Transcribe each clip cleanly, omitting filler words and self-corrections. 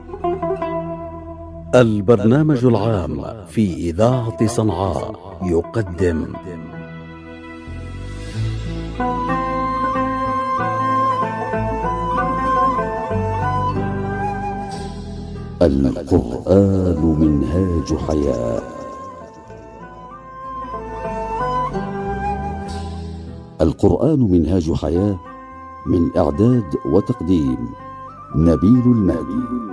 البرنامج العام في إذاعة صنعاء يقدم القرآن منهاج حياة. القرآن منهاج حياة، من إعداد وتقديم نبيل المهدي.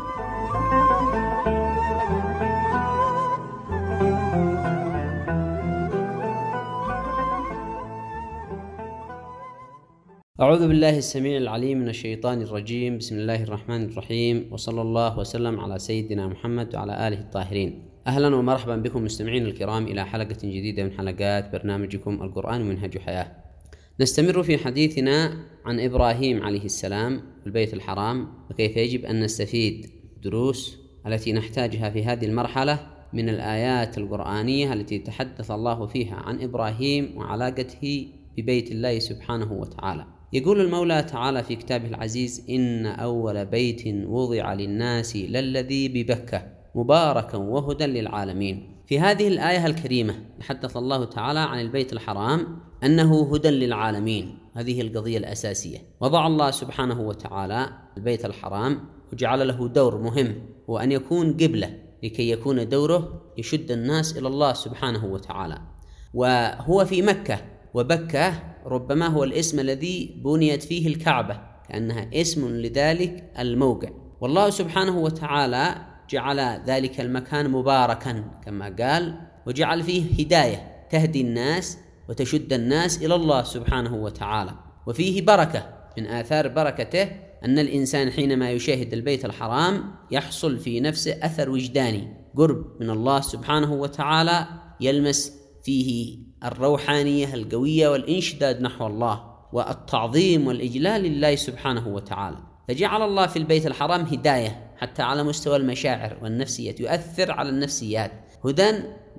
أعوذ بالله السميع العليم من الشيطان الرجيم. بسم الله الرحمن الرحيم، وصلى الله وسلم على سيدنا محمد وعلى آله الطاهرين. أهلا ومرحبا بكم مستمعين الكرام إلى حلقة جديدة من حلقات برنامجكم القرآن منهج حياة. نستمر في حديثنا عن إبراهيم عليه السلام والبيت الحرام، وكيف يجب أن نستفيد دروس التي نحتاجها في هذه المرحلة من الآيات القرآنية التي تحدث الله فيها عن إبراهيم وعلاقته ببيت الله سبحانه وتعالى. يقول المولى تعالى في كتابه العزيز: إن أول بيت وضع للناس للذي ببكة مباركا وهدى للعالمين. في هذه الآية الكريمة تحدث الله تعالى عن البيت الحرام أنه هدى للعالمين. هذه القضية الأساسية. وضع الله سبحانه وتعالى البيت الحرام وجعل له دور مهم، هو أن يكون قبلة، لكي يكون دوره يشد الناس إلى الله سبحانه وتعالى. وهو في مكة، وبكة ربما هو الاسم الذي بنيت فيه الكعبة، كأنها اسم لذلك الموقع. والله سبحانه وتعالى جعل ذلك المكان مباركا كما قال، وجعل فيه هداية تهدي الناس وتشد الناس إلى الله سبحانه وتعالى. وفيه بركة، من آثار بركته أن الإنسان حينما يشاهد البيت الحرام يحصل في نفسه أثر وجداني، قرب من الله سبحانه وتعالى، يلمس فيه الروحانية القوية والانشداد نحو الله والتعظيم والإجلال لله سبحانه وتعالى. فجعل الله في البيت الحرام هداية حتى على مستوى المشاعر والنفسية، يؤثر على النفسيات، هدى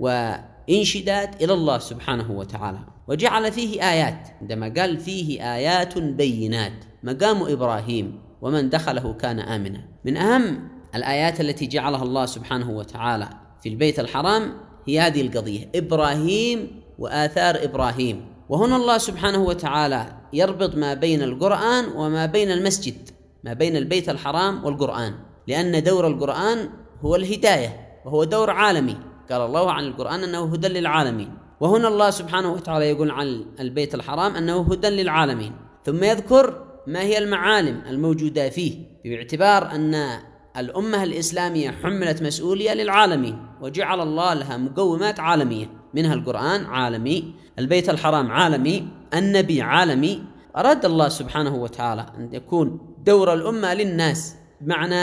وانشداد إلى الله سبحانه وتعالى. وجعل فيه آيات، عندما قال فيه آيات بينات، مقام إبراهيم ومن دخله كان آمنا. من أهم الآيات التي جعلها الله سبحانه وتعالى في البيت الحرام هي هذه القضية، إبراهيم وآثار إبراهيم. وهنا الله سبحانه وتعالى يربط ما بين القرآن وما بين المسجد، ما بين البيت الحرام والقرآن، لأن دور القرآن هو الهداية، وهو دور عالمي. قال الله عن القرآن أنه هدى للعالمين، وهنا الله سبحانه وتعالى يقول عن البيت الحرام أنه هدى للعالمين، ثم يذكر ما هي المعالم الموجودة فيه، باعتبار أن الأمة الإسلامية حملت مسؤولية للعالمين، وجعل الله لها مقومات عالمية، منها القرآن عالمي، البيت الحرام عالمي، النبي عالمي. أراد الله سبحانه وتعالى أن يكون دور الأمة للناس، بمعنى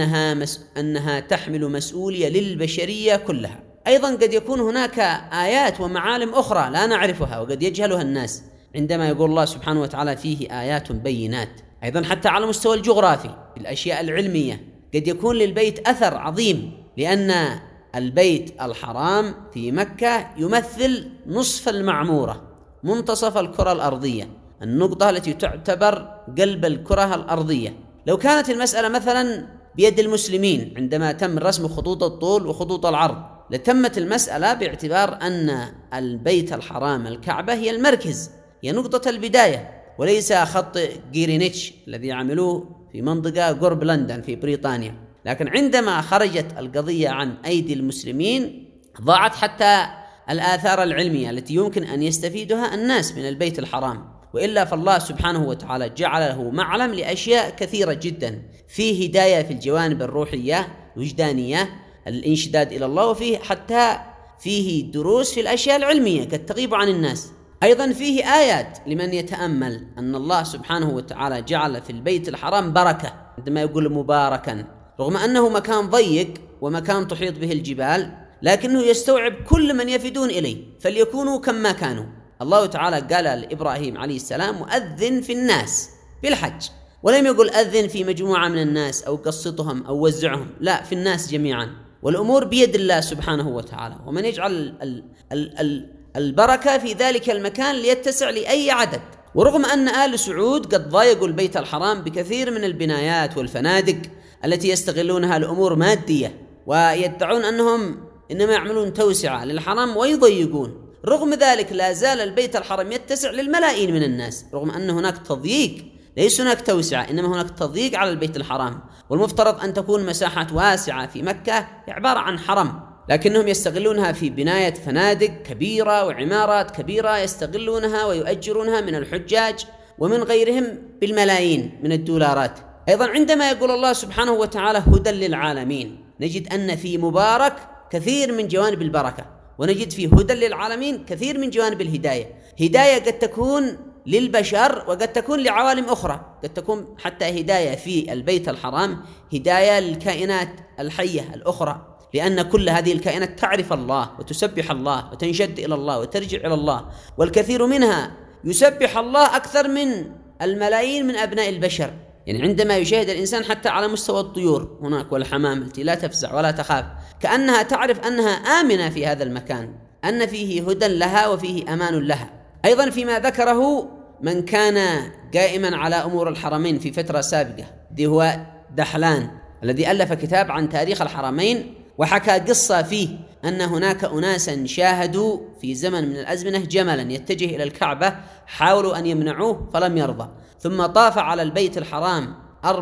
أنها تحمل مسؤولية للبشرية كلها. أيضا قد يكون هناك آيات ومعالم أخرى لا نعرفها وقد يجهلها الناس، عندما يقول الله سبحانه وتعالى فيه آيات بينات. أيضا حتى على مستوى الجغرافي، الأشياء العلمية، قد يكون للبيت أثر عظيم، لأن البيت الحرام في مكة يمثل نصف المعمورة، منتصف الكرة الأرضية، النقطة التي تعتبر قلب الكرة الأرضية. لو كانت المسألة مثلا بيد المسلمين عندما تم رسم خطوط الطول وخطوط العرض، لتمت المسألة باعتبار أن البيت الحرام الكعبة هي المركز، هي نقطة البداية، وليس خط غرينتش الذي عملوه في منطقة قرب لندن في بريطانيا. لكن عندما خرجت القضية عن أيدي المسلمين ضاعت حتى الآثار العلمية التي يمكن أن يستفيدها الناس من البيت الحرام. وإلا فالله سبحانه وتعالى جعل له معلم لأشياء كثيرة جدا، فيه هداية في الجوانب الروحية الوجدانية، الانشداد إلى الله، وفيه حتى فيه دروس في الأشياء العلمية قد تغيب عن الناس. أيضا فيه آيات لمن يتأمل أن الله سبحانه وتعالى جعل في البيت الحرام بركة، عندما يقول مباركا، رغم أنه مكان ضيق ومكان تحيط به الجبال، لكنه يستوعب كل من يفدون إليه، فليكونوا كما كانوا. الله تعالى قال لإبراهيم عليه السلام: وأذن في الناس بالحج، ولم يقل أذن في مجموعة من الناس أو قسطهم أو وزعهم، لا، في الناس جميعا. والأمور بيد الله سبحانه وتعالى، ومن يجعل البركة في ذلك المكان ليتسع لأي عدد. ورغم أن آل سعود قد ضايقوا البيت الحرام بكثير من البنايات والفنادق التي يستغلونها لأمور مادية، ويدعون أنهم إنما يعملون توسعة للحرم ويضيقون، رغم ذلك لا زال البيت الحرام يتسع للملايين من الناس، رغم أن هناك تضييق، ليس هناك توسعة إنما هناك تضييق على البيت الحرام. والمفترض أن تكون مساحات واسعة في مكة عبارة عن حرم، لكنهم يستغلونها في بناية فنادق كبيرة وعمارات كبيرة يستغلونها ويؤجرونها من الحجاج ومن غيرهم بالملايين من الدولارات. أيضا عندما يقول الله سبحانه وتعالى هدى للعالمين، نجد أن في مبارك كثير من جوانب البركة، ونجد في هدى للعالمين كثير من جوانب الهداية. هداية قد تكون للبشر وقد تكون لعوالم أخرى، قد تكون حتى هداية في البيت الحرام هداية للكائنات الحية الأخرى، لأن كل هذه الكائنات تعرف الله وتسبح الله وتنشد إلى الله وترجع إلى الله، والكثير منها يسبح الله أكثر من الملايين من أبناء البشر. يعني عندما يشاهد الإنسان حتى على مستوى الطيور هناك والحمام التي لا تفزع ولا تخاف، كأنها تعرف أنها آمنة في هذا المكان، أن فيه هدى لها وفيه أمان لها. أيضا فيما ذكره من كان قائما على أمور الحرمين في فترة سابقة، دي هو دحلان الذي ألف كتاب عن تاريخ الحرمين، وحكى قصة فيه أن هناك أناسا شاهدوا في زمن من الأزمنة جملا يتجه إلى الكعبة، حاولوا أن يمنعوه فلم يرضى، ثم طاف على البيت الحرام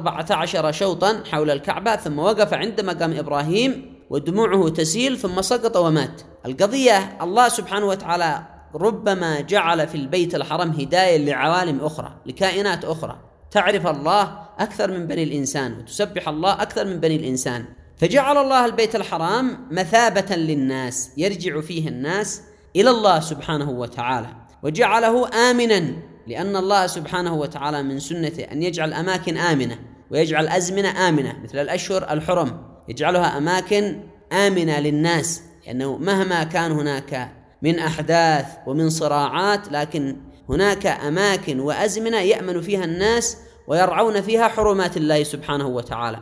14 شوطا حول الكعبة، ثم وقف عند مقام إبراهيم ودموعه تسيل ثم سقط ومات. القضية الله سبحانه وتعالى ربما جعل في البيت الحرام هداية لعوالم أخرى، لكائنات أخرى تعرف الله أكثر من بني الإنسان وتسبح الله أكثر من بني الإنسان، فجعل الله البيت الحرام مثابة للناس يرجع فيه الناس إلى الله سبحانه وتعالى، وجعله آمنا، لأن الله سبحانه وتعالى من سنته أن يجعل أماكن آمنة ويجعل أزمنة آمنة، مثل الأشهر الحرم يجعلها أماكن آمنة للناس، لأنه مهما كان هناك من أحداث ومن صراعات، لكن هناك أماكن وأزمنة يأمن فيها الناس ويرعون فيها حرمات الله سبحانه وتعالى.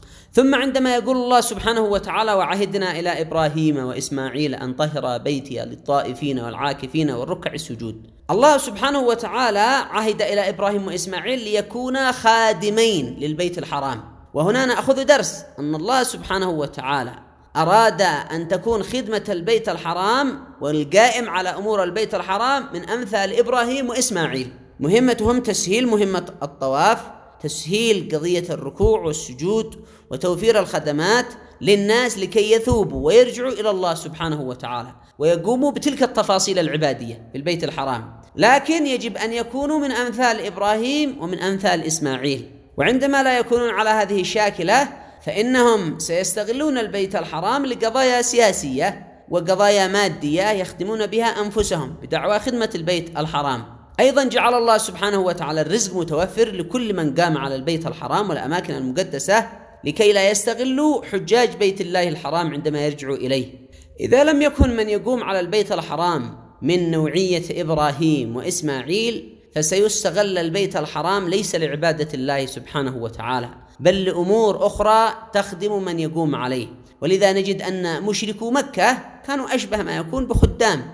ثم عندما يقول الله سبحانه وتعالى وعهدنا إلى إبراهيم وإسماعيل أن طهر بيتي للطائفين والعاكفين والركع السجود، الله سبحانه وتعالى عهد إلى إبراهيم وإسماعيل ليكونا خادمين للبيت الحرام. وهنا نأخذ درس أن الله سبحانه وتعالى أراد أن تكون خدمة البيت الحرام والقائم على أمور البيت الحرام من أمثال إبراهيم وإسماعيل، مهمتهم تسهيل مهمة الطواف، تسهيل قضية الركوع والسجود، وتوفير الخدمات للناس لكي يثوبوا ويرجعوا إلى الله سبحانه وتعالى ويقوموا بتلك التفاصيل العبادية في البيت الحرام، لكن يجب أن يكونوا من أمثال إبراهيم ومن أمثال إسماعيل. وعندما لا يكونون على هذه الشاكلة فإنهم سيستغلون البيت الحرام لقضايا سياسية وقضايا مادية يخدمون بها أنفسهم بدعوى خدمة البيت الحرام. أيضا جعل الله سبحانه وتعالى الرزق متوفر لكل من قام على البيت الحرام والأماكن المقدسة لكي لا يستغلوا حجاج بيت الله الحرام عندما يرجعوا إليه. إذا لم يكن من يقوم على البيت الحرام من نوعية إبراهيم وإسماعيل فسيستغل البيت الحرام ليس لعبادة الله سبحانه وتعالى بل لأمور أخرى تخدم من يقوم عليه. ولذا نجد أن مشركو مكة كانوا أشبه ما يكون بخدام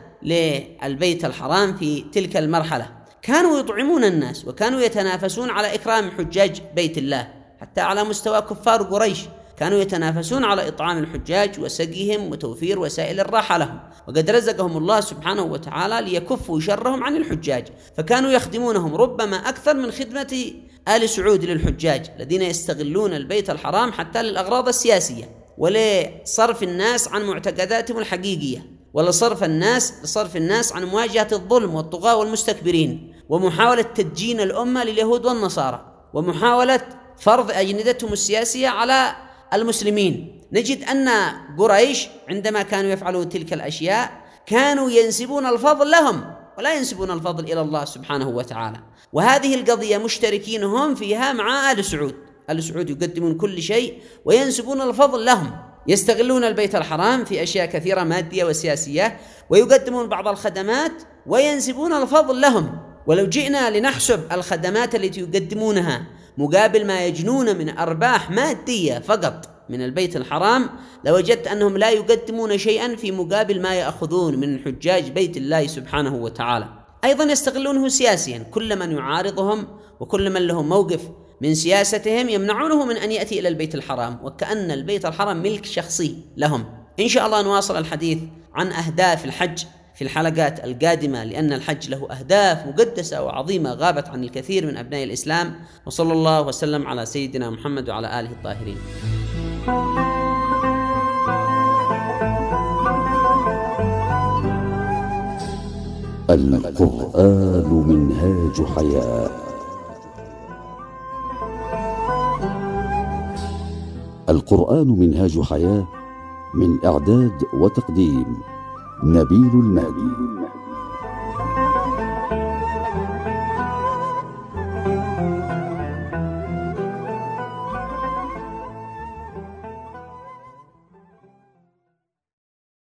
للبيت الحرام في تلك المرحلة، كانوا يطعمون الناس وكانوا يتنافسون على إكرام حجاج بيت الله، حتى على مستوى كفار قريش كانوا يتنافسون على إطعام الحجاج وسقيهم وتوفير وسائل الراحة لهم، وقد رزقهم الله سبحانه وتعالى ليكفوا شرهم عن الحجاج، فكانوا يخدمونهم ربما أكثر من خدمة آل سعود للحجاج الذين يستغلون البيت الحرام حتى للأغراض السياسية ولصرف الناس عن معتقداتهم الحقيقية، ولصرف الناس عن مواجهة الظلم والطغاة والمستكبرين، ومحاولة تدجين الأمة لليهود والنصارى، ومحاولة فرض أجندتهم السياسية على المسلمين. نجد أن قريش عندما كانوا يفعلون تلك الأشياء كانوا ينسبون الفضل لهم ولا ينسبون الفضل إلى الله سبحانه وتعالى، وهذه القضية مشتركين هم فيها مع آل سعود. آل سعود يقدمون كل شيء وينسبون الفضل لهم، يستغلون البيت الحرام في أشياء كثيرة مادية وسياسية ويقدمون بعض الخدمات وينسبون الفضل لهم. ولو جئنا لنحسب الخدمات التي يقدمونها مقابل ما يجنون من أرباح مادية فقط من البيت الحرام لوجدت أنهم لا يقدمون شيئا في مقابل ما يأخذون من حجاج بيت الله سبحانه وتعالى. أيضا يستغلونه سياسيا، كل من يعارضهم وكل من له موقف من سياستهم يمنعونه من أن يأتي إلى البيت الحرام، وكأن البيت الحرام ملك شخصي لهم. إن شاء الله نواصل الحديث عن أهداف الحج في الحلقات القادمة، لأن الحج له أهداف مقدسة وعظيمة غابت عن الكثير من أبناء الإسلام. وصلى الله وسلم على سيدنا محمد وعلى آله الطاهرين. القرآن منهاج حياة. القرآن منهاج حياة، من إعداد وتقديم نبيل المهدي.